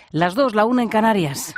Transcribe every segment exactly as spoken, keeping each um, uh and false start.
Las dos, la una en Canarias.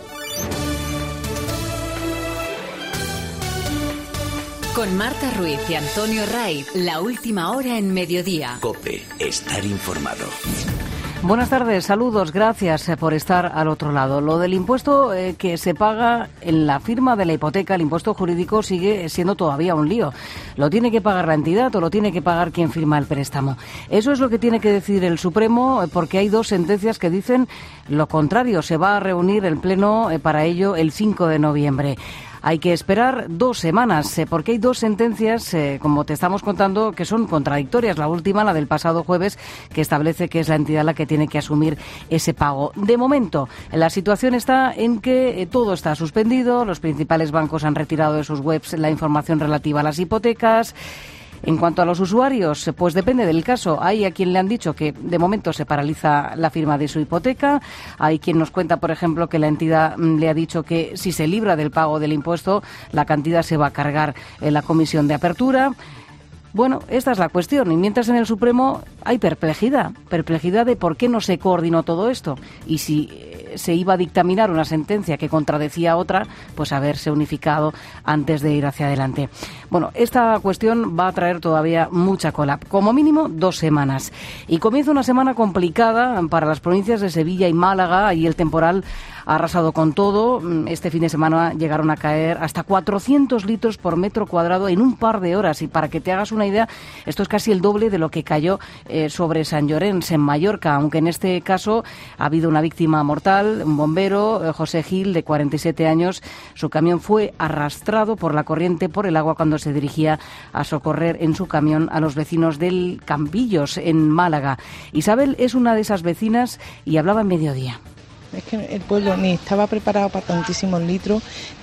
Con Marta Ruiz y Antonio Raiz, la última hora en Mediodía. COPE, estar informado. Buenas tardes, saludos, gracias por estar al otro lado. Lo del impuesto eh, que se paga en la firma de la hipoteca, el impuesto jurídico, sigue siendo todavía un lío. ¿Lo tiene que pagar la entidad o lo tiene que pagar quien firma el préstamo? Eso es lo que tiene que decidir el Supremo, porque hay dos sentencias que dicen lo contrario. Se va a reunir el Pleno eh, para ello el cinco de noviembre. Hay que esperar dos semanas, eh, porque hay dos sentencias, eh, como te estamos contando, que son contradictorias. La última, la del pasado jueves, que establece que es la entidad la que tiene que asumir ese pago. De momento, la situación está en que eh, todo está suspendido, los principales bancos han retirado de sus webs la información relativa a las hipotecas. En cuanto a los usuarios, pues depende del caso. Hay a quien le han dicho que de momento se paraliza la firma de su hipoteca. Hay quien nos cuenta, por ejemplo, que la entidad le ha dicho que si se libra del pago del impuesto, la cantidad se va a cargar en la comisión de apertura. Bueno, esta es la cuestión. Y mientras en el Supremo hay perplejidad. Perplejidad de por qué no se coordinó todo esto. Y si se iba a dictaminar una sentencia que contradecía otra, pues haberse unificado antes de ir hacia adelante. Bueno, esta cuestión va a traer todavía mucha cola. Como mínimo, dos semanas. Y comienza una semana complicada para las provincias de Sevilla y Málaga. Ahí el temporal ha arrasado con todo. Este fin de semana llegaron a caer hasta cuatrocientos litros por metro cuadrado en un par de horas. Y para que te hagas una idea, esto es casi el doble de lo que cayó eh, sobre Sant Llorenç, en Mallorca, aunque en este caso ha habido una víctima mortal, un bombero, eh, José Gil, de cuarenta y siete años. Su camión fue arrastrado por la corriente, por el agua, cuando se dirigía a socorrer en su camión a los vecinos del Campillos, en Málaga. Isabel es una de esas vecinas y hablaba en Mediodía. Es que el pueblo ni estaba preparado para tantísimos litros,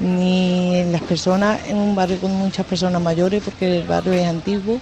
ni las personas, en un barrio con muchas personas mayores, porque el barrio es antiguo,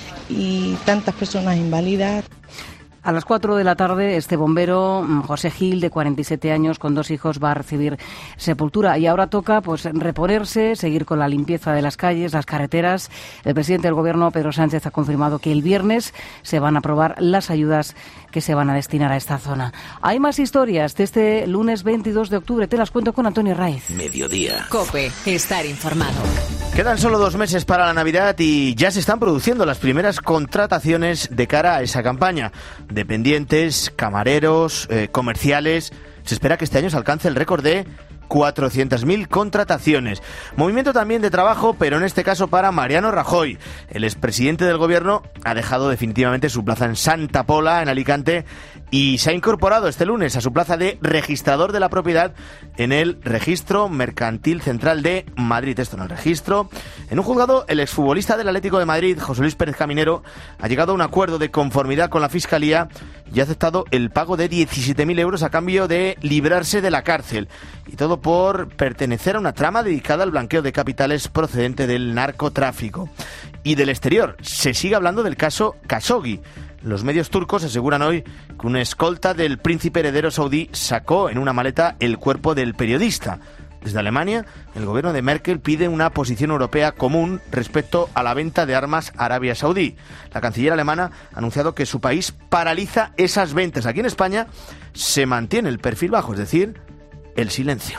y tantas personas inválidas. A las cuatro de la tarde, este bombero, José Gil, de cuarenta y siete años, con dos hijos, va a recibir sepultura. Y ahora toca pues reponerse, seguir con la limpieza de las calles, las carreteras. El presidente del Gobierno, Pedro Sánchez, ha confirmado que el viernes se van a aprobar las ayudas que se van a destinar a esta zona. Hay más historias de este lunes veintidós de octubre. Te las cuento con Antonio Raiz. Mediodía. COPE, estar informado. Quedan solo dos meses para la Navidad y ya se están produciendo las primeras contrataciones de cara a esa campaña. Dependientes, camareros, eh, comerciales. Se espera que este año se alcance el récord de cuatrocientas mil contrataciones. Movimiento también de trabajo, pero en este caso para Mariano Rajoy. El expresidente del Gobierno ha dejado definitivamente su plaza en Santa Pola, en Alicante, y se ha incorporado este lunes a su plaza de registrador de la propiedad en el Registro Mercantil Central de Madrid. Esto en el registro. En un juzgado, el exfutbolista del Atlético de Madrid, José Luis Pérez Caminero, ha llegado a un acuerdo de conformidad con la Fiscalía y ha aceptado el pago de diecisiete mil euros a cambio de librarse de la cárcel. Y todo por pertenecer a una trama dedicada al blanqueo de capitales procedente del narcotráfico. Y del exterior, se sigue hablando del caso Khashoggi. Los medios turcos aseguran hoy que una escolta del príncipe heredero saudí sacó en una maleta el cuerpo del periodista. Desde Alemania, el gobierno de Merkel pide una posición europea común respecto a la venta de armas a Arabia Saudí. La canciller alemana ha anunciado que su país paraliza esas ventas. Aquí en España se mantiene el perfil bajo, es decir, el silencio.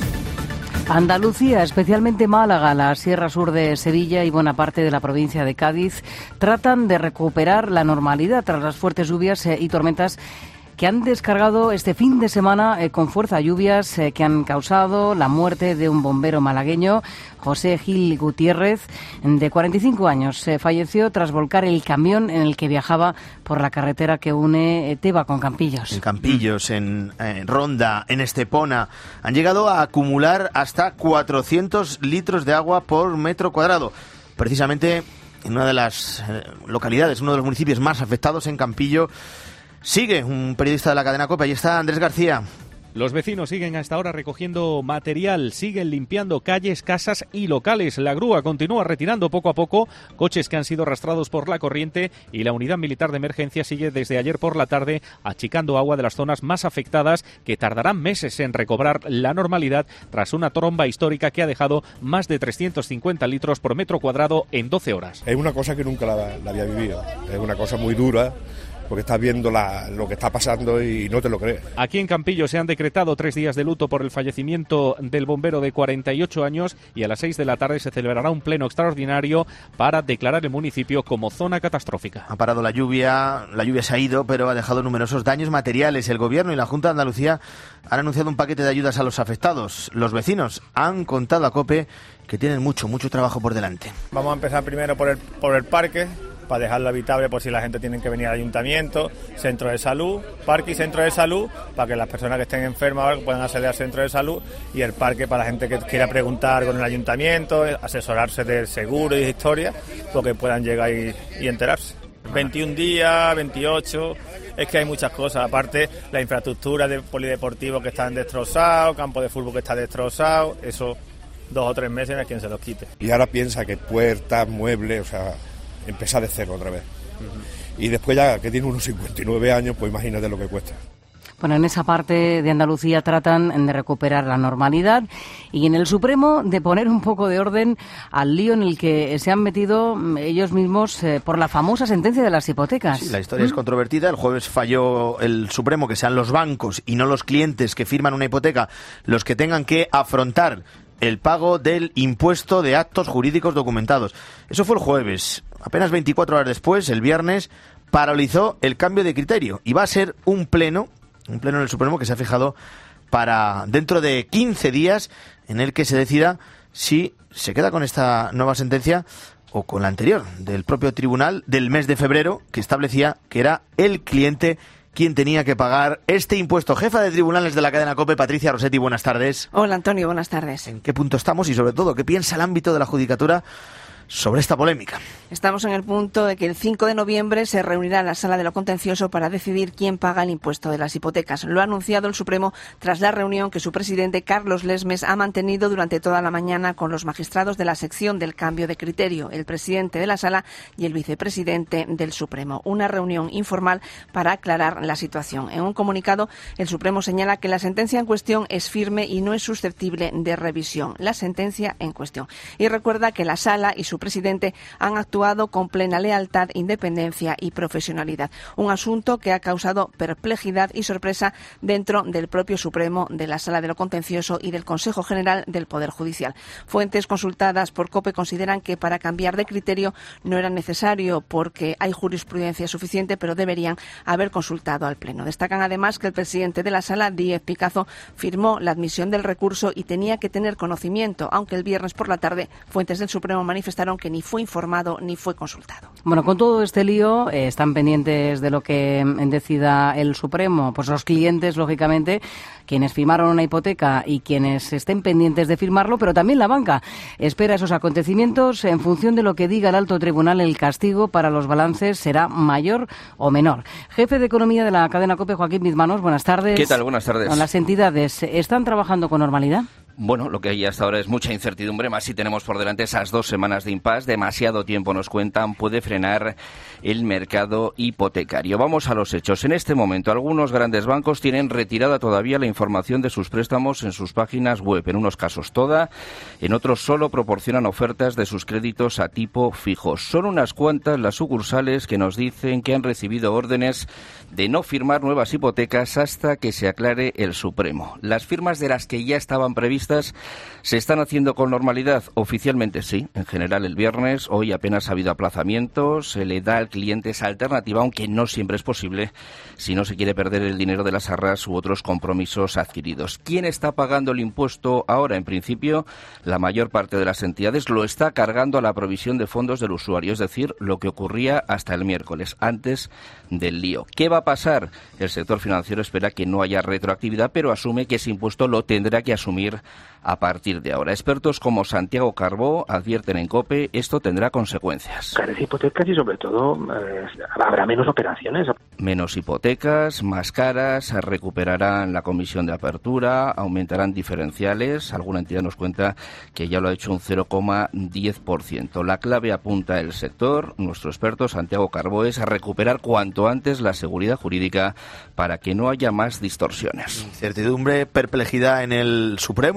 Andalucía, especialmente Málaga, la Sierra Sur de Sevilla y buena parte de la provincia de Cádiz, tratan de recuperar la normalidad tras las fuertes lluvias eh, y tormentas que han descargado este fin de semana eh, con fuerza, lluvias eh, que han causado la muerte de un bombero malagueño, José Gil Gutiérrez, de cuarenta y cinco años. Eh, falleció tras volcar el camión en el que viajaba por la carretera que une eh, Teba con Campillos. En Campillos, en, en Ronda, en Estepona, han llegado a acumular hasta cuatrocientos litros de agua por metro cuadrado. Precisamente en una de las eh, localidades, uno de los municipios más afectados, en Campillo, sigue un periodista de la cadena COPE. Ahí está Andrés García. Los vecinos siguen hasta ahora recogiendo material, siguen limpiando calles, casas y locales. La grúa continúa retirando poco a poco coches que han sido arrastrados por la corriente y la unidad militar de emergencia sigue desde ayer por la tarde achicando agua de las zonas más afectadas, que tardarán meses en recobrar la normalidad tras una tromba histórica que ha dejado más de trescientos cincuenta litros por metro cuadrado en doce horas. Es una cosa que nunca la, la había vivido, es una cosa muy dura. porque estás viendo la, lo que está pasando y no te lo crees. Aquí en Campillo se han decretado tres días de luto por el fallecimiento del bombero de cuarenta y ocho años y a las seis de la tarde se celebrará un pleno extraordinario para declarar el municipio como zona catastrófica. Ha parado la lluvia, la lluvia se ha ido, pero ha dejado numerosos daños materiales. El Gobierno y la Junta de Andalucía han anunciado un paquete de ayudas a los afectados. Los vecinos han contado a COPE que tienen mucho, mucho trabajo por delante. Vamos a empezar primero por el, por el parque, para dejarlo habitable por si la gente tiene que venir al ayuntamiento, centro de salud, parque y centro de salud, para que las personas que estén enfermas puedan acceder al centro de salud, y el parque para la gente que quiera preguntar con el ayuntamiento, asesorarse del seguro y de historia, porque puedan llegar y, y enterarse. veintiún días, veintiocho, es que hay muchas cosas, aparte la infraestructura de polideportivo que están destrozados, campo de fútbol que está destrozado, eso dos o tres meses no hay quien se los quite. Y ahora piensa que puertas, muebles, o sea, empezar de cero otra vez. Uh-huh. Y después ya que tiene unos cincuenta y nueve años, pues imagínate lo que cuesta. Bueno, en esa parte de Andalucía tratan de recuperar la normalidad y en el Supremo de poner un poco de orden al lío en el que se han metido ellos mismos eh, por la famosa sentencia de las hipotecas. Sí, la historia ¿Mm? es controvertida. El jueves falló el Supremo que sean los bancos y no los clientes que firman una hipoteca los que tengan que afrontar el pago del impuesto de actos jurídicos documentados. Eso fue el jueves. Apenas veinticuatro horas después, el viernes, paralizó el cambio de criterio. Y va a ser un pleno, un pleno en el Supremo que se ha fijado para dentro de quince días en el que se decida si se queda con esta nueva sentencia o con la anterior del propio tribunal del mes de febrero que establecía que era el cliente quien tenía que pagar este impuesto. Jefa de tribunales de la cadena COPE, Patricia Rossetti, buenas tardes. Hola Antonio, buenas tardes. ¿En qué punto estamos y sobre todo qué piensa el ámbito de la judicatura sobre esta polémica? Estamos en el punto de que el cinco de noviembre se reunirá la Sala de lo Contencioso para decidir quién paga el impuesto de las hipotecas. Lo ha anunciado el Supremo tras la reunión que su presidente, Carlos Lesmes, ha mantenido durante toda la mañana con los magistrados de la sección del cambio de criterio, el presidente de la Sala y el vicepresidente del Supremo. Una reunión informal para aclarar la situación. En un comunicado, el Supremo señala que la sentencia en cuestión es firme y no es susceptible de revisión. La sentencia en cuestión. Y recuerda que la Sala y su Su presidente han actuado con plena lealtad, independencia y profesionalidad. Un asunto que ha causado perplejidad y sorpresa dentro del propio Supremo, de la Sala de lo Contencioso y del Consejo General del Poder Judicial. Fuentes consultadas por COPE consideran que para cambiar de criterio no era necesario porque hay jurisprudencia suficiente, pero deberían haber consultado al Pleno. Destacan además que el presidente de la Sala, Díez Picazo, firmó la admisión del recurso y tenía que tener conocimiento, aunque el viernes por la tarde fuentes del Supremo manifestaron que ni fue informado ni fue consultado. Bueno, con todo este lío, eh, están pendientes de lo que decida el Supremo, pues los clientes, lógicamente, quienes firmaron una hipoteca y quienes estén pendientes de firmarlo, pero también la banca espera esos acontecimientos. En función de lo que diga el alto tribunal, el castigo para los balances será mayor o menor. Jefe de Economía de la cadena COPE, Joaquín Bizmanos, buenas tardes. ¿Qué tal? Buenas tardes. ¿Las entidades están trabajando con normalidad? Bueno, lo que hay hasta ahora es mucha incertidumbre, más si tenemos por delante esas dos semanas de impasse. Demasiado tiempo, nos cuentan, puede frenar el mercado hipotecario. Vamos a los hechos. En este momento, algunos grandes bancos tienen retirada todavía la información de sus préstamos en sus páginas web. En unos casos toda, en otros solo proporcionan ofertas de sus créditos a tipo fijo. Son unas cuantas las sucursales que nos dicen que han recibido órdenes de no firmar nuevas hipotecas hasta que se aclare el Supremo. Las firmas de las que ya estaban previstas se están haciendo con normalidad. Oficialmente sí, en general el viernes. Hoy apenas ha habido aplazamientos. Se le da al cliente esa alternativa, aunque no siempre es posible si no se quiere perder el dinero de las arras u otros compromisos adquiridos. ¿Quién está pagando el impuesto ahora? En principio, la mayor parte de las entidades lo está cargando a la provisión de fondos del usuario, es decir, lo que ocurría hasta el miércoles, antes del lío. ¿Qué va a pasar? El sector financiero espera que no haya retroactividad, pero asume que ese impuesto lo tendrá que asumir a partir de ahora. Expertos como Santiago Carbó advierten en COPE esto tendrá consecuencias. Carece hipotecas y sobre todo eh, habrá menos operaciones. Menos hipotecas, más caras, recuperarán la comisión de apertura, aumentarán diferenciales. Alguna entidad nos cuenta que ya lo ha hecho un cero coma diez por ciento. La clave, apunta el sector, nuestro experto Santiago Carbó, es a recuperar cuanto antes la seguridad jurídica para que no haya más distorsiones. Incertidumbre, perplejidad en el Supremo,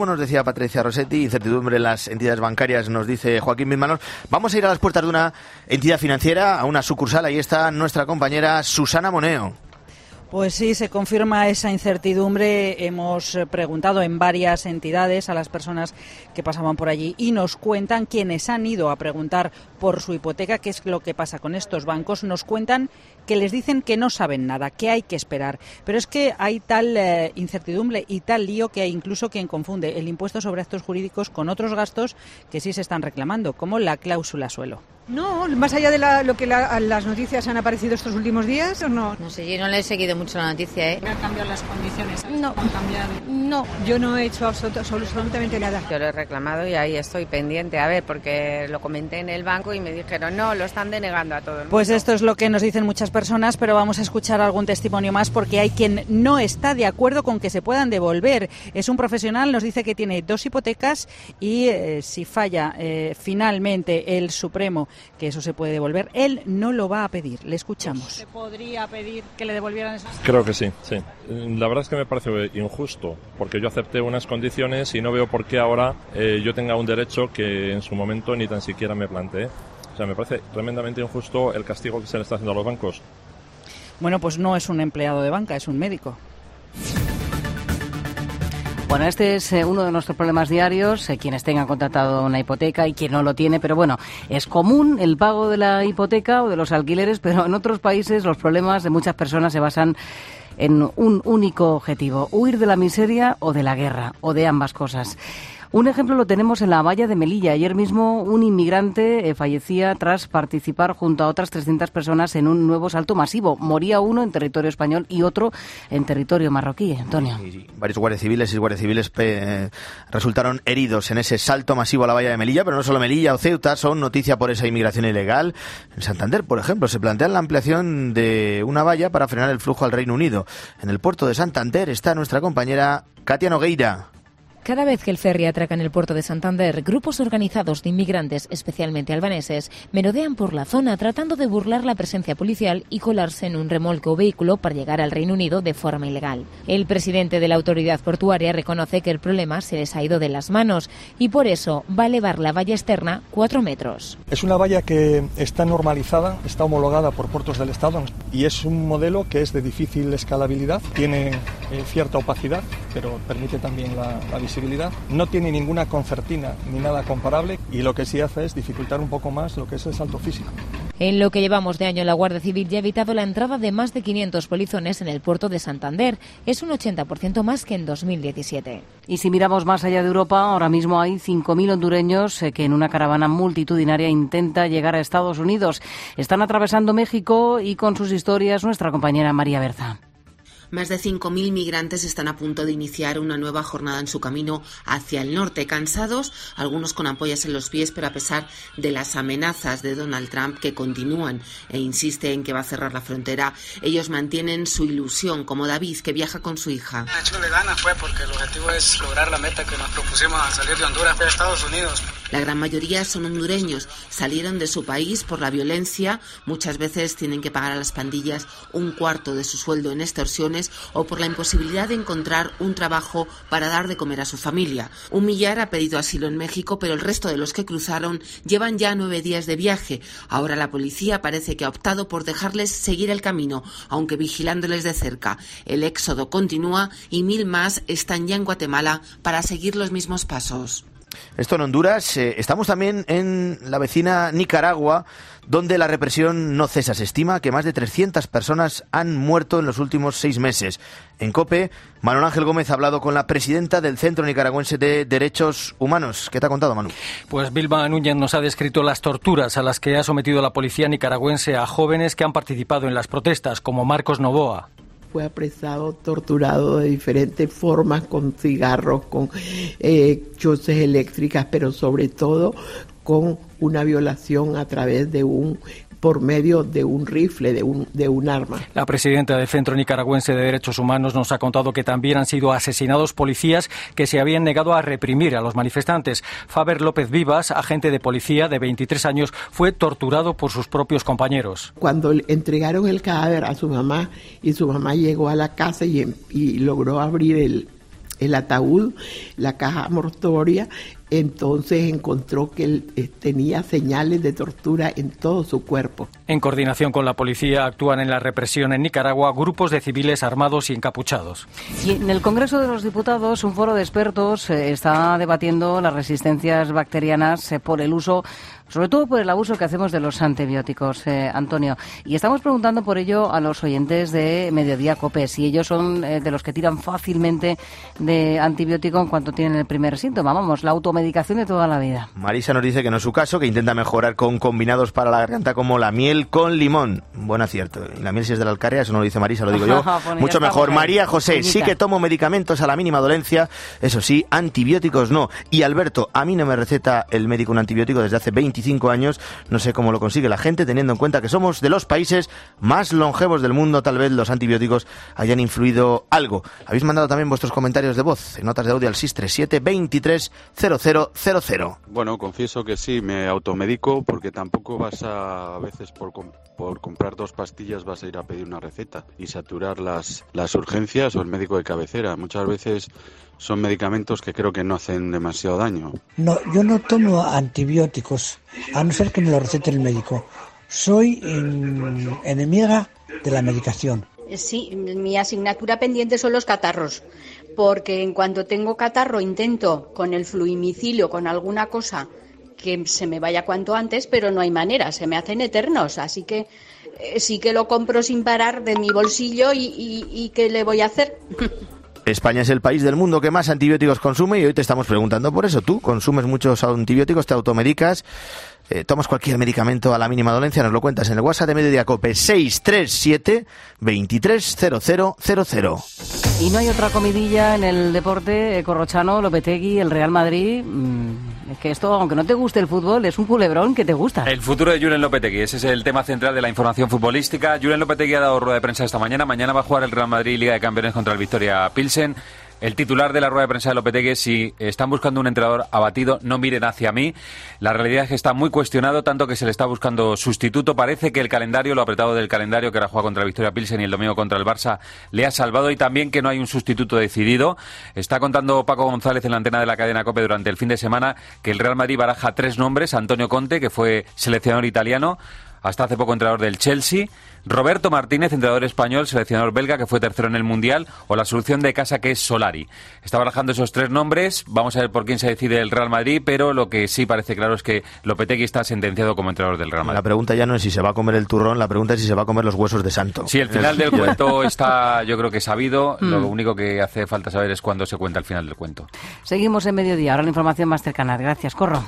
nos decía Patricia Rossetti, incertidumbre en las entidades bancarias, nos dice Joaquín Bismanos. Vamos a ir a las puertas de una entidad financiera, a una sucursal. Ahí está nuestra compañera Susana Moneo. Pues sí, se confirma esa incertidumbre. Hemos preguntado en varias entidades a las personas que pasaban por allí y nos cuentan, quienes han ido a preguntar por su hipoteca, qué es lo que pasa con estos bancos, nos cuentan que les dicen que no saben nada, que hay que esperar. Pero es que hay tal eh, incertidumbre y tal lío que hay incluso quien confunde el impuesto sobre actos jurídicos con otros gastos que sí se están reclamando, como la cláusula suelo. No, más allá de la, lo que la, las noticias han aparecido estos últimos días, ¿o no? No sé, yo no le he seguido mucho la noticia, ¿eh? ¿Han cambiado las condiciones? No. ¿Han cambiado? No, yo no he hecho absolut- absolutamente nada. Yo lo he reclamado y ahí estoy pendiente, a ver, porque lo comenté en el banco y me dijeron, no, lo están denegando a todo el mundo. Pues esto es lo que nos dicen muchas personas, pero vamos a escuchar algún testimonio más porque hay quien no está de acuerdo con que se puedan devolver. Es un profesional, nos dice que tiene dos hipotecas y eh, si falla eh, finalmente el Supremo, que eso se puede devolver, él no lo va a pedir. Le escuchamos. ¿Se podría pedir que le devolvieran esos? Creo que sí, sí. La verdad es que me parece injusto, porque yo acepté unas condiciones y no veo por qué ahora eh, yo tenga un derecho que en su momento ni tan siquiera me planteé. O sea, me parece tremendamente injusto el castigo que se le está haciendo a los bancos. Bueno, pues no es un empleado de banca, es un médico. Bueno, este es eh, uno de nuestros problemas diarios, eh, quienes tengan contratado una hipoteca y quien no lo tiene, pero bueno, es común el pago de la hipoteca o de los alquileres, pero en otros países los problemas de muchas personas se basan en un único objetivo, huir de la miseria o de la guerra, o de ambas cosas. Un ejemplo lo tenemos en la valla de Melilla. Ayer mismo un inmigrante eh, fallecía tras participar junto a otras trescientas personas en un nuevo salto masivo. Moría uno en territorio español y otro en territorio marroquí. Antonio. Y varios guardias civiles y guardias civiles eh, resultaron heridos en ese salto masivo a la valla de Melilla, pero no solo Melilla o Ceuta son noticia por esa inmigración ilegal. En Santander, por ejemplo, se plantea la ampliación de una valla para frenar el flujo al Reino Unido. En el puerto de Santander está nuestra compañera Katia Nogueira. Cada vez que el ferry atraca en el puerto de Santander, grupos organizados de inmigrantes, especialmente albaneses, merodean por la zona tratando de burlar la presencia policial y colarse en un remolque o vehículo para llegar al Reino Unido de forma ilegal. El presidente de la autoridad portuaria reconoce que el problema se les ha ido de las manos y por eso va a elevar la valla externa cuatro metros. Es una valla que está normalizada, está homologada por puertos del Estado y es un modelo que es de difícil escalabilidad, tiene eh, cierta opacidad, pero permite también la, la visibilidad. No tiene ninguna concertina ni nada comparable y lo que sí hace es dificultar un poco más lo que es el salto físico. En lo que llevamos de año, la Guardia Civil ya ha evitado la entrada de más de quinientos polizones en el puerto de Santander. Es un ochenta por ciento más que en dos mil diecisiete. Y si miramos más allá de Europa, ahora mismo hay cinco mil hondureños que en una caravana multitudinaria intenta llegar a Estados Unidos. Están atravesando México y con sus historias nuestra compañera María Berza. Más de cinco mil migrantes están a punto de iniciar una nueva jornada en su camino hacia el norte, cansados, algunos con ampollas en los pies, pero a pesar de las amenazas de Donald Trump que continúan e insiste en que va a cerrar la frontera, ellos mantienen su ilusión, como David, que viaja con su hija. Echándole ganas, pues, porque el objetivo es lograr la meta que nos propusimos a salir de Honduras a Estados Unidos. La gran mayoría son hondureños, salieron de su país por la violencia, muchas veces tienen que pagar a las pandillas un cuarto de su sueldo en extorsiones o por la imposibilidad de encontrar un trabajo para dar de comer a su familia. Un millar ha pedido asilo en México, pero el resto de los que cruzaron llevan ya nueve días de viaje. Ahora la policía parece que ha optado por dejarles seguir el camino, aunque vigilándoles de cerca. El éxodo continúa y mil más están ya en Guatemala para seguir los mismos pasos. Esto en Honduras. Eh, estamos también en la vecina Nicaragua, donde la represión no cesa. Se estima que más de trescientas personas han muerto en los últimos seis meses. En COPE, Manuel Ángel Gómez ha hablado con la presidenta del Centro Nicaragüense de Derechos Humanos. ¿Qué te ha contado, Manu? Pues Vilma Núñez nos ha descrito las torturas a las que ha sometido la policía nicaragüense a jóvenes que han participado en las protestas, como Marcos Novoa. Fue apresado, torturado de diferentes formas, con cigarros, con eh, choces eléctricas, pero sobre todo con una violación a través de un por medio de un rifle, de un, de un arma. La presidenta del Centro Nicaragüense de Derechos Humanos nos ha contado que también han sido asesinados policías que se habían negado a reprimir a los manifestantes. Faber López Vivas, agente de policía de veintitrés años, fue torturado por sus propios compañeros. Cuando entregaron el cadáver a su mamá y su mamá llegó a la casa y, y logró abrir el el ataúd, la caja mortuoria, entonces encontró que él eh, tenía señales de tortura en todo su cuerpo. En coordinación con la policía actúan en la represión en Nicaragua grupos de civiles armados y encapuchados. Y en el Congreso de los Diputados, un foro de expertos eh, está debatiendo las resistencias bacterianas eh, por el uso, sobre todo por el abuso que hacemos de los antibióticos, eh, Antonio. Y estamos preguntando por ello a los oyentes de Mediodía COPE, si ellos son eh, de los que tiran fácilmente de antibiótico en cuanto tienen el primer síntoma. Vamos, la automedicación de toda la vida. Marisa nos dice que no es su caso, que intenta mejorar con combinados para la garganta como la miel con limón. Buen acierto. Y la miel si es de la Alcaria, eso no lo dice Marisa, lo digo yo. Bueno, mucho mejor. María José, Puñita. Sí que tomo medicamentos a la mínima dolencia, eso sí, antibióticos no. Y Alberto, a mí no me receta el médico un antibiótico desde hace veinticinco años, no sé cómo lo consigue la gente, teniendo en cuenta que somos de los países más longevos del mundo, tal vez los antibióticos hayan influido algo. Habéis mandado también vuestros comentarios de voz en notas de audio al seis tres siete, veintitrés, cero cero cero cero. Bueno, confieso que sí, me automedico porque tampoco vas a, a veces por, por comprar dos pastillas vas a ir a pedir una receta y saturar las, las urgencias o el médico de cabecera. Muchas veces son medicamentos que creo que no hacen demasiado daño. No, yo no tomo antibióticos, a no ser que me lo recete el médico. Soy en, enemiga de la medicación. Sí, mi asignatura pendiente son los catarros, porque en cuanto tengo catarro intento con el fluimicilio, con alguna cosa que se me vaya cuanto antes, pero no hay manera, se me hacen eternos, así que eh, sí que lo compro sin parar de mi bolsillo y, y, y ¿qué le voy a hacer? España es el país del mundo que más antibióticos consume y hoy te estamos preguntando por eso. ¿Tú consumes muchos antibióticos, te automedicas, eh, tomas cualquier medicamento a la mínima dolencia? Nos lo cuentas en el WhatsApp de Mediodía COPE seis tres siete, veintitrés, cero cero cero cero. Y no hay otra comidilla en el deporte, eh, Corrochano, Lopetegui, el Real Madrid. Mmm, es que esto, aunque no te guste el fútbol, es un culebrón que te gusta. El futuro de Julen Lopetegui, ese es el tema central de la información futbolística. Julen Lopetegui ha dado rueda de prensa esta mañana. Mañana va a jugar el Real Madrid Liga de Campeones contra el Victoria Pilsen. El titular de la rueda de prensa de Lopetegui es: si están buscando un entrenador abatido, no miren hacia mí. La realidad es que está muy cuestionado, tanto que se le está buscando sustituto. Parece que el calendario, lo apretado del calendario, que ahora juega contra el Victoria Pilsen y el domingo contra el Barça, le ha salvado, y también que no hay un sustituto decidido. Está contando Paco González en la antena de la cadena COPE durante el fin de semana que el Real Madrid baraja tres nombres: Antonio Conte, que fue seleccionador italiano, hasta hace poco entrenador del Chelsea; Roberto Martínez, entrenador español, seleccionador belga, que fue tercero en el Mundial; o la solución de casa, que es Solari. Está barajando esos tres nombres. Vamos a ver por quién se decide el Real Madrid, pero lo que sí parece claro es que Lopetegui está sentenciado como entrenador del Real Madrid. La pregunta ya no es si se va a comer el turrón, la pregunta es si se va a comer los huesos de santo. Sí, el final del cuento está, yo creo que sabido. Mm. Lo único que hace falta saber es cuándo se cuenta el final del cuento. Seguimos en Mediodía, ahora la información más cercana. Gracias, Corro.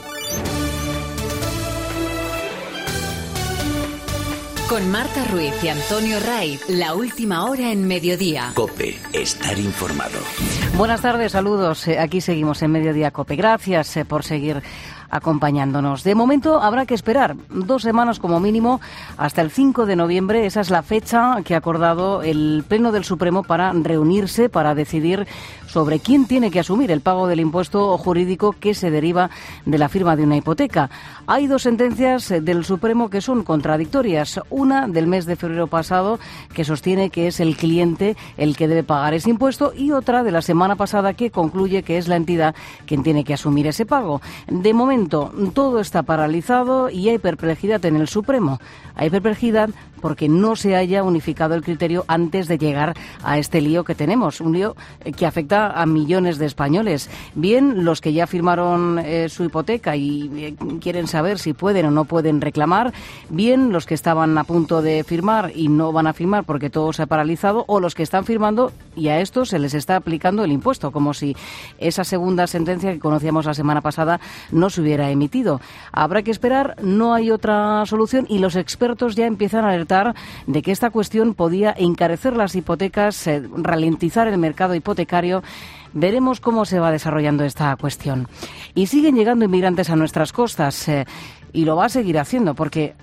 Con Marta Ruiz y Antonio Raiz, la última hora en Mediodía. COPE, estar informado. Buenas tardes, saludos. Aquí seguimos en Mediodía COPE. Gracias por seguir acompañándonos. De momento habrá que esperar dos semanas como mínimo hasta el cinco de noviembre. Esa es la fecha que ha acordado el Pleno del Supremo para reunirse, para decidir sobre quién tiene que asumir el pago del impuesto jurídico que se deriva de la firma de una hipoteca. Hay dos sentencias del Supremo que son contradictorias. Una del mes de febrero pasado, que sostiene que es el cliente el que debe pagar ese impuesto, y otra de la semana pasada que concluye que es la entidad quien tiene que asumir ese pago. De momento, todo está paralizado y hay perplejidad en el Supremo. Hay perplejidad porque no se haya unificado el criterio antes de llegar a este lío que tenemos, un lío que afecta a millones de españoles. Bien los que ya firmaron eh, su hipoteca y eh, quieren saber si pueden o no pueden reclamar, bien los que estaban a punto de firmar y no van a firmar porque todo se ha paralizado, o los que están firmando y a estos se les está aplicando el impuesto, como si esa segunda sentencia que conocíamos la semana pasada no se hubiera emitido. Habrá que esperar, no hay otra solución, y los expertos ya empiezan a alertar de que esta cuestión podía encarecer las hipotecas, eh, ralentizar el mercado hipotecario. Veremos cómo se va desarrollando esta cuestión. Y siguen llegando inmigrantes a nuestras costas, eh, y lo va a seguir haciendo porque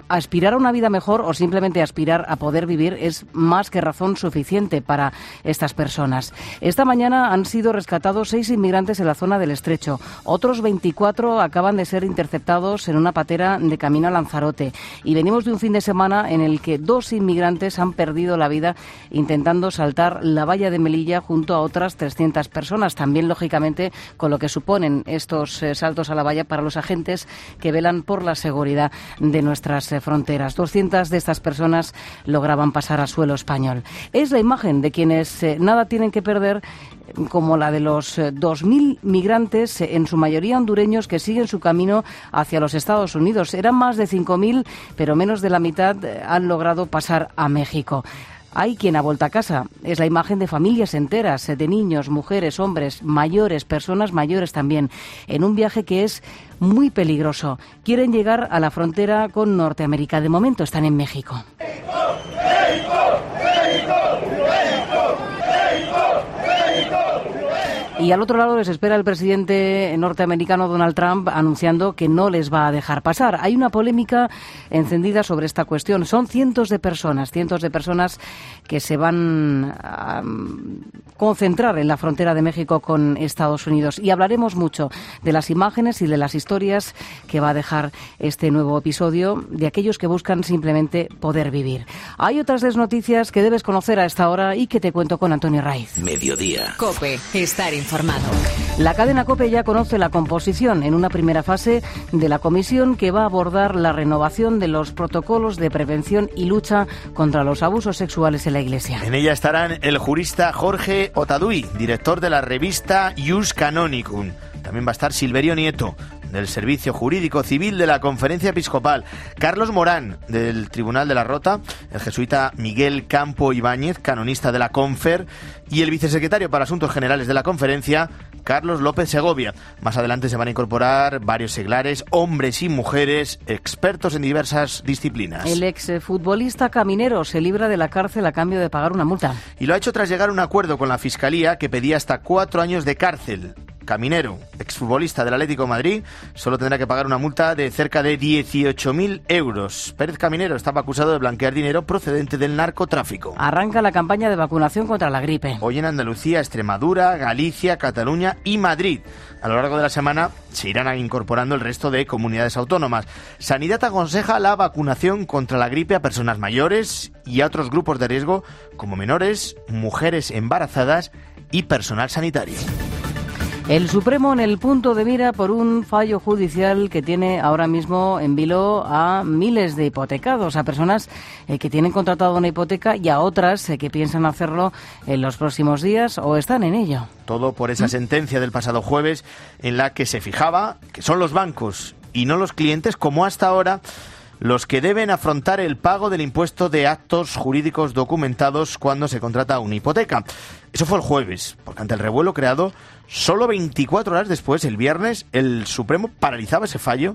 aspirar a una vida mejor o simplemente aspirar a poder vivir es más que razón suficiente para estas personas. Esta mañana han sido rescatados seis inmigrantes en la zona del Estrecho. Otros veinticuatro acaban de ser interceptados en una patera de camino a Lanzarote. Y venimos de un fin de semana en el que dos inmigrantes han perdido la vida intentando saltar la valla de Melilla junto a otras trescientas personas. También, lógicamente, con lo que suponen estos eh, saltos a la valla para los agentes que velan por la seguridad de nuestras eh, fronteras. doscientas de estas personas lograban pasar a suelo español. Es la imagen de quienes eh, nada tienen que perder, como la de los eh, dos mil migrantes, eh, en su mayoría hondureños, que siguen su camino hacia los Estados Unidos. Eran más de cinco mil, pero menos de la mitad eh, han logrado pasar a México. Hay quien ha vuelto a casa. Es la imagen de familias enteras, de niños, mujeres, hombres, mayores, personas mayores también, en un viaje que es muy peligroso. Quieren llegar a la frontera con Norteamérica. De momento están en México. ¡México! ¡México! ¡México! Y al otro lado les espera el presidente norteamericano Donald Trump anunciando que no les va a dejar pasar. Hay una polémica encendida sobre esta cuestión. Son cientos de personas, cientos de personas que se van a concentrar en la frontera de México con Estados Unidos. Y hablaremos mucho de las imágenes y de las historias que va a dejar este nuevo episodio de aquellos que buscan simplemente poder vivir. Hay otras tres noticias que debes conocer a esta hora y que te cuento con Antonio Raiz. Mediodía. COPE. Estar informado. La cadena COPE ya conoce la composición en una primera fase de la comisión que va a abordar la renovación de los protocolos de prevención y lucha contra los abusos sexuales en la Iglesia. En ella estarán el jurista Jorge Otaduy, director de la revista Ius Canonicum. También va a estar Silverio Nieto, del Servicio Jurídico Civil de la Conferencia Episcopal, Carlos Morán, del Tribunal de la Rota, el jesuita Miguel Campo Ibáñez, canonista de la Confer, y el vicesecretario para Asuntos Generales de la Conferencia, Carlos López Segovia. Más adelante se van a incorporar varios seglares, hombres y mujeres, expertos en diversas disciplinas. El exfutbolista Caminero se libra de la cárcel a cambio de pagar una multa. Y lo ha hecho tras llegar a un acuerdo con la Fiscalía que pedía hasta cuatro años de cárcel. Caminero, exfutbolista del Atlético de Madrid, solo tendrá que pagar una multa de cerca de dieciocho mil euros. Pérez Caminero estaba acusado de blanquear dinero procedente del narcotráfico. Arranca la campaña de vacunación contra la gripe. Hoy en Andalucía, Extremadura, Galicia, Cataluña y Madrid. A lo largo de la semana se irán incorporando el resto de comunidades autónomas. Sanidad aconseja la vacunación contra la gripe a personas mayores y a otros grupos de riesgo como menores, mujeres embarazadas y personal sanitario. El Supremo en el punto de mira por un fallo judicial que tiene ahora mismo en vilo a miles de hipotecados, a personas eh, que tienen contratado una hipoteca y a otras eh, que piensan hacerlo en los próximos días o están en ello. Todo por esa sentencia del pasado jueves en la que se fijaba que son los bancos y no los clientes, como hasta ahora, los que deben afrontar el pago del impuesto de actos jurídicos documentados cuando se contrata una hipoteca. Eso fue el jueves, porque ante el revuelo creado, solo veinticuatro horas después, el viernes, el Supremo paralizaba ese fallo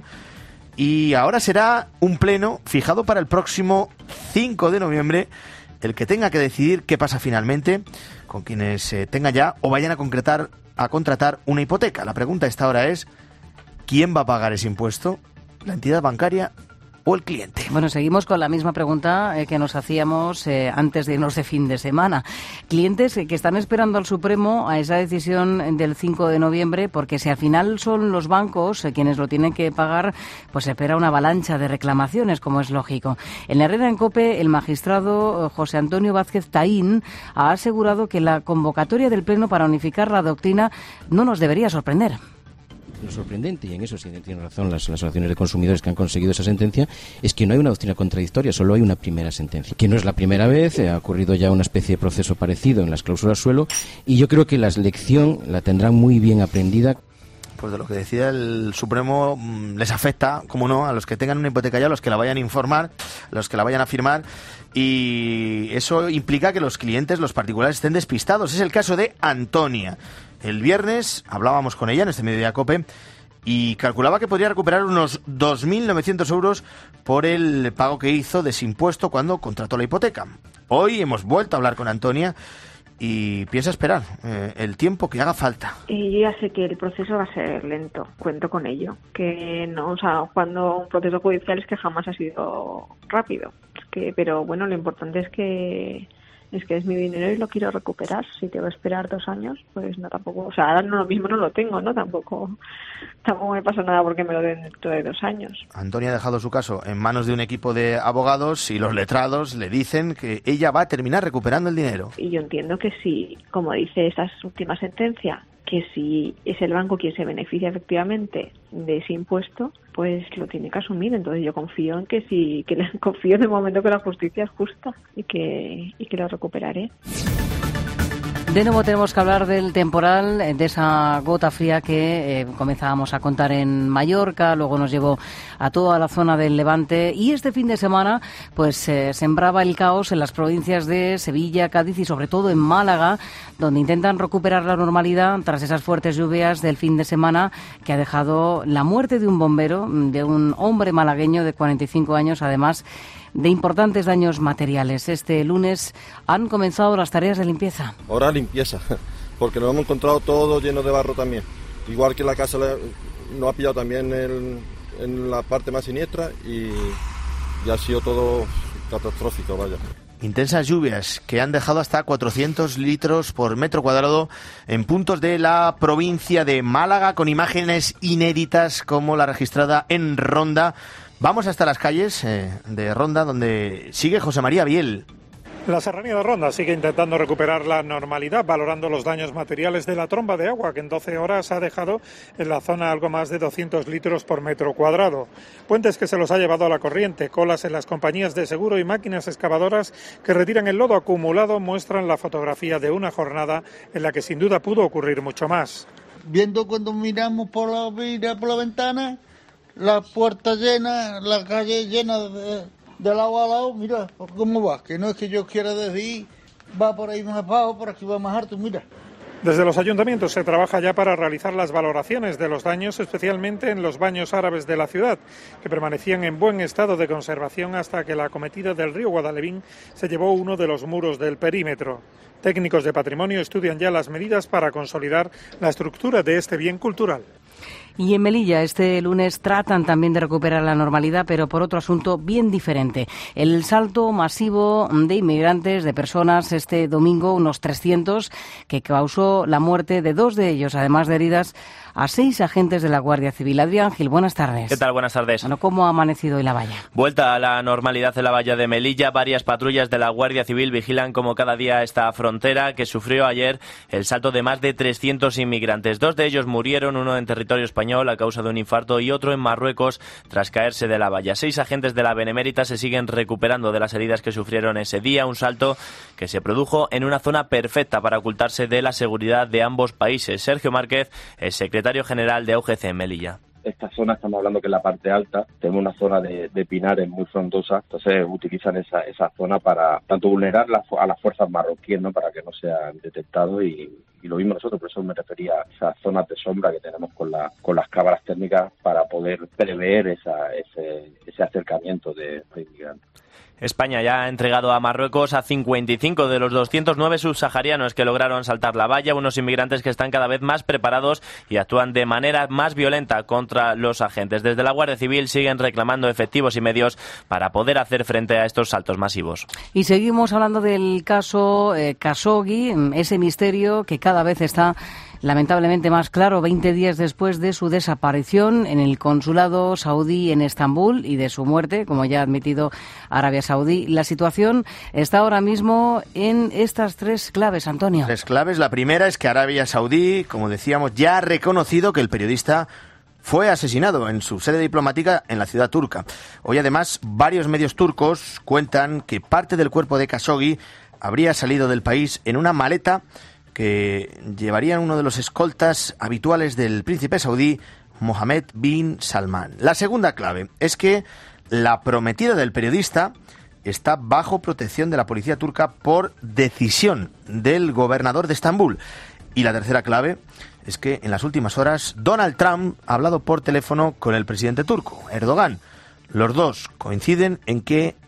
y ahora será un pleno fijado para el próximo cinco de noviembre el que tenga que decidir qué pasa finalmente con quienes eh, tengan ya o vayan a concretar a contratar una hipoteca. La pregunta a esta hora es, ¿quién va a pagar ese impuesto? ¿La entidad bancaria o el cliente? Bueno, seguimos con la misma pregunta eh, que nos hacíamos eh, antes de irnos de fin de semana. Clientes eh, que están esperando al Supremo a esa decisión del cinco de noviembre, porque si al final son los bancos eh, quienes lo tienen que pagar, pues se espera una avalancha de reclamaciones, como es lógico. En la Herrera en COPE, el magistrado eh, José Antonio Vázquez Taín ha asegurado que la convocatoria del Pleno para unificar la doctrina no nos debería sorprender. Lo sorprendente, y en eso sí tiene razón las, las asociaciones de consumidores que han conseguido esa sentencia, es que no hay una doctrina contradictoria, solo hay una primera sentencia. Que no es la primera vez, ha ocurrido ya una especie de proceso parecido en las cláusulas suelo, y yo creo que la lección la tendrán muy bien aprendida. Pues de lo que decida el Supremo les afecta, como no, a los que tengan una hipoteca ya, a los que la vayan a informar, a los que la vayan a firmar, y eso implica que los clientes, los particulares, estén despistados. Es el caso de Antonia. El viernes hablábamos con ella en este Mediodía COPE y calculaba que podría recuperar unos dos mil novecientos euros por el pago que hizo de ese impuesto cuando contrató la hipoteca. Hoy hemos vuelto a hablar con Antonia y piensa esperar eh, el tiempo que haga falta. Y yo ya sé que el proceso va a ser lento, cuento con ello, que no, o sea, cuando un proceso judicial es que jamás ha sido rápido, es que, pero bueno, lo importante es que es que es mi dinero y lo quiero recuperar. Si tengo que esperar dos años, pues no tampoco, o sea, ahora no, lo mismo no lo tengo, ¿no? Tampoco, tampoco me pasa nada porque me lo den dentro de dos años. Antonia ha dejado su caso en manos de un equipo de abogados y los letrados le dicen que ella va a terminar recuperando el dinero. Y yo entiendo que si, como dice esta última sentencia, que si es el banco quien se beneficia efectivamente de ese impuesto, pues lo tiene que asumir. Entonces yo confío en que sí, que confío en el momento que la justicia es justa y que, y que lo recuperaré. De nuevo tenemos que hablar del temporal, de esa gota fría que eh, comenzábamos a contar en Mallorca, luego nos llevó a toda la zona del Levante y este fin de semana pues eh, sembraba el caos en las provincias de Sevilla, Cádiz y sobre todo en Málaga, donde intentan recuperar la normalidad tras esas fuertes lluvias del fin de semana que ha dejado la muerte de un bombero, de un hombre malagueño de cuarenta y cinco años, además de importantes daños materiales. Este lunes han comenzado las tareas de limpieza. Ahora limpieza, porque nos hemos encontrado todo lleno de barro también. Igual que la casa nos ha pillado también el, en la parte más siniestra y, y ha sido todo catastrófico, vaya. Intensas lluvias que han dejado hasta cuatrocientos litros por metro cuadrado en puntos de la provincia de Málaga, con imágenes inéditas como la registrada en Ronda. Vamos hasta las calles eh, de Ronda, donde sigue José María Biel. La serranía de Ronda sigue intentando recuperar la normalidad, valorando los daños materiales de la tromba de agua, que en doce horas ha dejado en la zona algo más de doscientos litros por metro cuadrado. Puentes que se los ha llevado a la corriente, colas en las compañías de seguro y máquinas excavadoras que retiran el lodo acumulado muestran la fotografía de una jornada en la que sin duda pudo ocurrir mucho más. Viendo cuando miramos por la, mira por la ventana, la puerta llena, la calle llena de, del agua al lado, mira cómo va, que no es que yo quiera decir, va por ahí más bajo, por aquí va más alto, mira. Desde los ayuntamientos se trabaja ya para realizar las valoraciones de los daños, especialmente en los baños árabes de la ciudad, que permanecían en buen estado de conservación hasta que la acometida del río Guadalevín se llevó uno de los muros del perímetro. Técnicos de patrimonio estudian ya las medidas para consolidar la estructura de este bien cultural. Y en Melilla este lunes tratan también de recuperar la normalidad, pero por otro asunto bien diferente. El salto masivo de inmigrantes, de personas este domingo, unos trescientos, que causó la muerte de dos de ellos, además de heridas a seis agentes de la Guardia Civil. Adrián Gil, buenas tardes. ¿Qué tal? Buenas tardes. Bueno, ¿cómo ha amanecido hoy la valla? Vuelta a la normalidad en la valla de Melilla. Varias patrullas de la Guardia Civil vigilan como cada día esta frontera que sufrió ayer el salto de más de trescientos inmigrantes. Dos de ellos murieron, uno en territorio español a causa de un infarto y otro en Marruecos tras caerse de la valla. Seis agentes de la Benemérita se siguen recuperando de las heridas que sufrieron ese día. Un salto que se produjo en una zona perfecta para ocultarse de la seguridad de ambos países. Sergio Márquez, el secretario general de A U G C en Melilla. Esta zona estamos hablando que es la parte alta, tenemos una zona de, de pinares muy frondosa, entonces utilizan esa, esa zona para tanto vulnerar la, a las fuerzas marroquíes, ¿no?, para que no sean detectados y, y lo mismo nosotros, por eso me refería a esas zonas de sombra que tenemos con, la, con las cámaras térmicas para poder prever esa, ese, ese acercamiento de, de inmigrantes. España ya ha entregado a Marruecos a cincuenta y cinco de los doscientos nueve subsaharianos que lograron saltar la valla, unos inmigrantes que están cada vez más preparados y actúan de manera más violenta contra los agentes. Desde la Guardia Civil siguen reclamando efectivos y medios para poder hacer frente a estos saltos masivos. Y seguimos hablando del caso eh, Khashoggi, ese misterio que cada vez está lamentablemente más claro veinte días después de su desaparición en el consulado saudí en Estambul y de su muerte, como ya ha admitido Arabia Saudí. La situación está ahora mismo en estas tres claves, Antonio. Tres claves. La primera es que Arabia Saudí, como decíamos, ya ha reconocido que el periodista fue asesinado en su sede diplomática en la ciudad turca. Hoy, además, varios medios turcos cuentan que parte del cuerpo de Khashoggi habría salido del país en una maleta que llevarían uno de los escoltas habituales del príncipe saudí, Mohammed bin Salman. La segunda clave es que la prometida del periodista está bajo protección de la policía turca por decisión del gobernador de Estambul. Y la tercera clave es que en las últimas horas Donald Trump ha hablado por teléfono con el presidente turco, Erdogan. Los dos coinciden en que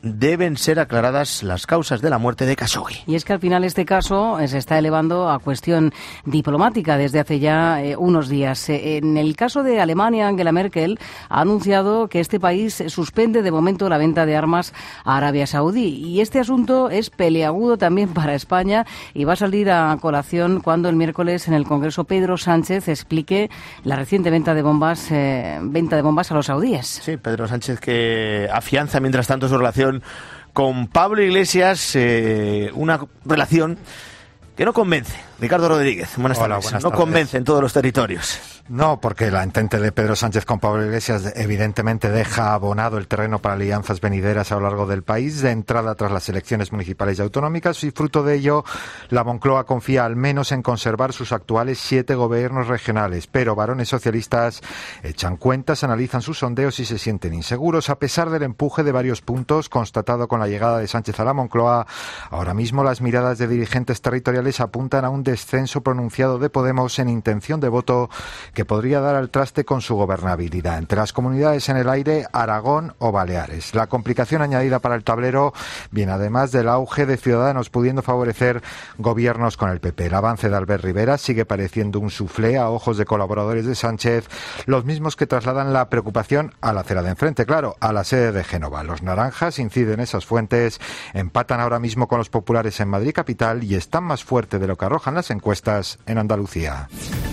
deben ser aclaradas las causas de la muerte de Khashoggi. Y es que al final este caso se está elevando a cuestión diplomática desde hace ya eh, unos días. Eh, en el caso de Alemania, Angela Merkel ha anunciado que este país suspende de momento la venta de armas a Arabia Saudí. Y este asunto es peleagudo también para España y va a salir a colación cuando el miércoles en el Congreso Pedro Sánchez explique la reciente venta de bombas, eh, venta de bombas a los saudíes. Sí, Pedro Sánchez, que afianza mientras tanto su relación con Pablo Iglesias, eh, una relación que no convence. Ricardo Rodríguez, buenas Hola, tardes. buenas no tardes. convence en todos los territorios. No, porque la entente de Pedro Sánchez con Pablo Iglesias evidentemente deja abonado el terreno para alianzas venideras a lo largo del país, de entrada tras las elecciones municipales y autonómicas, y fruto de ello, la Moncloa confía al menos en conservar sus actuales siete gobiernos regionales. Pero varones socialistas echan cuentas, analizan sus sondeos y se sienten inseguros, a pesar del empuje de varios puntos constatado con la llegada de Sánchez a la Moncloa. Ahora mismo las miradas de dirigentes territoriales apuntan a un descenso pronunciado de Podemos en intención de voto que podría dar al traste con su gobernabilidad. Entre las comunidades en el aire, Aragón o Baleares. La complicación añadida para el tablero viene además del auge de Ciudadanos pudiendo favorecer gobiernos con el P P. El avance de Albert Rivera sigue pareciendo un suflé a ojos de colaboradores de Sánchez, los mismos que trasladan la preocupación a la acera de enfrente, claro, a la sede de Génova. Los naranjas inciden esas fuentes, empatan ahora mismo con los populares en Madrid capital y están más fuerte de lo que arrojan las encuestas en Andalucía.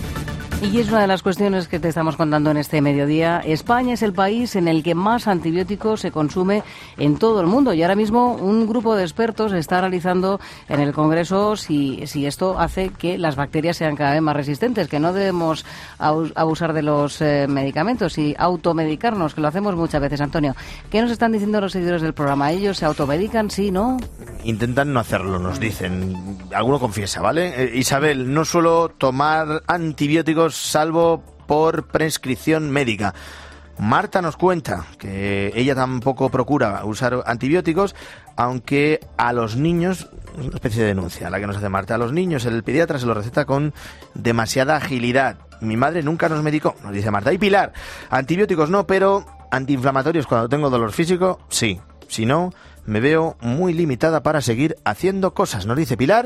Y es una de las cuestiones que te estamos contando en este mediodía. España es el país en el que más antibióticos se consume en todo el mundo. Y ahora mismo un grupo de expertos está analizando en el Congreso si, si esto hace que las bacterias sean cada vez más resistentes, que no debemos abusar de los eh, medicamentos y automedicarnos, que lo hacemos muchas veces. Antonio, ¿qué nos están diciendo los seguidores del programa? ¿Ellos se automedican? ¿Sí, no? Intentan no hacerlo, nos dicen. Alguno confiesa, ¿vale? Eh, Isabel, no suelo tomar antibióticos salvo por prescripción médica. Marta nos cuenta que ella tampoco procura usar antibióticos, aunque a los niños, es una especie de denuncia la que nos hace Marta, a los niños el pediatra se lo receta con demasiada agilidad. Mi madre nunca nos medicó, nos dice Marta. Y Pilar, antibióticos no, pero antiinflamatorios cuando tengo dolor físico, sí. Si no, me veo muy limitada para seguir haciendo cosas, nos dice Pilar,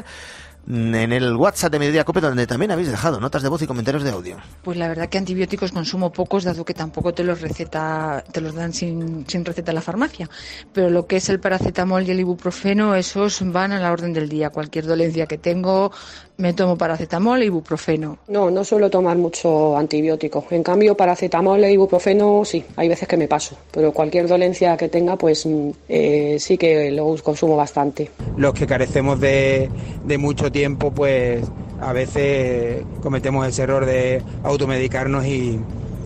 en el WhatsApp de Mediodía Cope, donde también habéis dejado notas de voz y comentarios de audio. Pues la verdad que antibióticos consumo pocos, dado que tampoco te los receta, te los dan sin, sin receta en la farmacia. Pero lo que es el paracetamol y el ibuprofeno, esos van a la orden del día. Cualquier dolencia que tengo, me tomo paracetamol e ibuprofeno. No, no suelo tomar mucho antibiótico. En cambio, paracetamol e ibuprofeno sí, hay veces que me paso. Pero cualquier dolencia que tenga, pues eh, sí que lo consumo bastante. Los que carecemos de, de mucho tiempo, pues a veces cometemos ese error de automedicarnos y,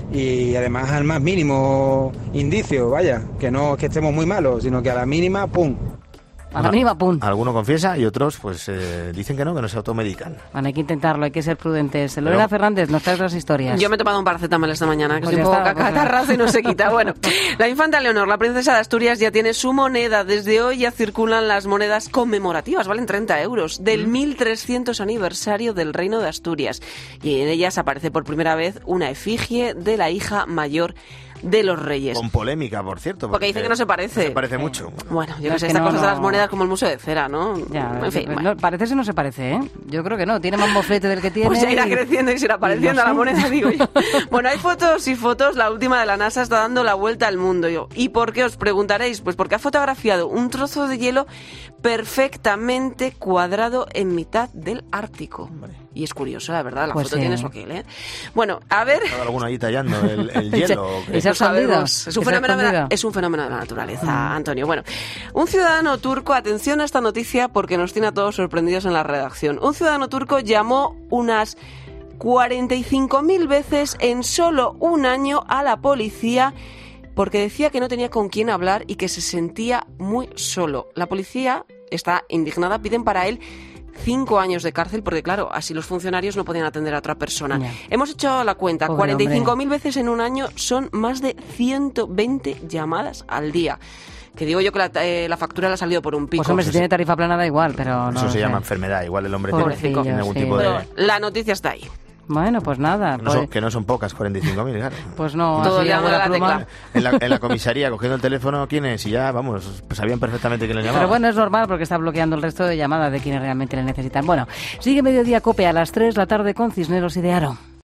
y además al más mínimo indicio, vaya, que no es que estemos muy malos, sino que a la mínima, ¡pum! A la mínima, pum. Algunos confiesa y otros pues eh, dicen que no, que no se automedican. Bueno, hay que intentarlo, hay que ser prudentes. Lorena Pero... Fernández, nos trae otras historias. Yo me he tomado un paracetamol esta mañana, que pues soy un poco cacatarrazo y no se quita. Bueno, la infanta Leonor, la princesa de Asturias, ya tiene su moneda. Desde hoy ya circulan las monedas conmemorativas, valen treinta euros, del mm. mil trescientos aniversario del Reino de Asturias. Y en ellas aparece por primera vez una efigie de la hija mayor de los reyes. Con polémica, por cierto. Porque, porque dice que no se parece. No se parece mucho. Bueno, yo no sé, estas no, cosas no. de las monedas como el Museo de Cera, ¿no? Ya, en fin. No, parece si no se parece, ¿eh? Yo creo que no. Tiene más moflete del que tiene. Pues ya irá y... creciendo y se irá pareciendo no a la moneda, digo yo. Bueno, hay fotos y fotos. La última de la NASA está dando la vuelta al mundo. Yo. ¿Y por qué os preguntaréis? Pues porque ha fotografiado un trozo de hielo perfectamente cuadrado en mitad del Ártico. Hombre. Y es curioso, la verdad, la pues foto sí. tiene su aquel, ¿eh? Bueno, a ver... ¿Hay alguno ahí tallando el, el hielo? Eso sabemos. Es un, fenómeno de la, es un fenómeno de la naturaleza, mm. Antonio. Bueno, un ciudadano turco, atención a esta noticia porque nos tiene a todos sorprendidos en la redacción. Un ciudadano turco llamó unas cuarenta y cinco mil veces en solo un año a la policía porque decía que no tenía con quién hablar y que se sentía muy solo. La policía está indignada, piden para él cinco años de cárcel, porque claro, así los funcionarios no podían atender a otra persona. Yeah. Hemos hecho la cuenta, Pobre cuarenta y cinco mil veces en un año son más de ciento veinte llamadas al día. Que digo yo que la, eh, la factura le ha salido por un pico. Pues hombre, si tiene tarifa plana da igual, pero no Eso se sé. llama enfermedad, igual el hombre Pobrecillo, tiene algún sí. tipo de... Pero la noticia está ahí. Bueno, pues nada. No pues... son, que no son pocas, cuarenta y cinco mil, claro. Pues no, todo así ya a la pluma. En la, en la comisaría, cogiendo el teléfono, ¿quién es? Y ya, vamos, pues sabían perfectamente quién le llamaba. Pero bueno, es normal porque está bloqueando el resto de llamadas de quienes realmente le necesitan. Bueno, sigue Mediodía Cope a las tres de la tarde con Cisneros y de Aro.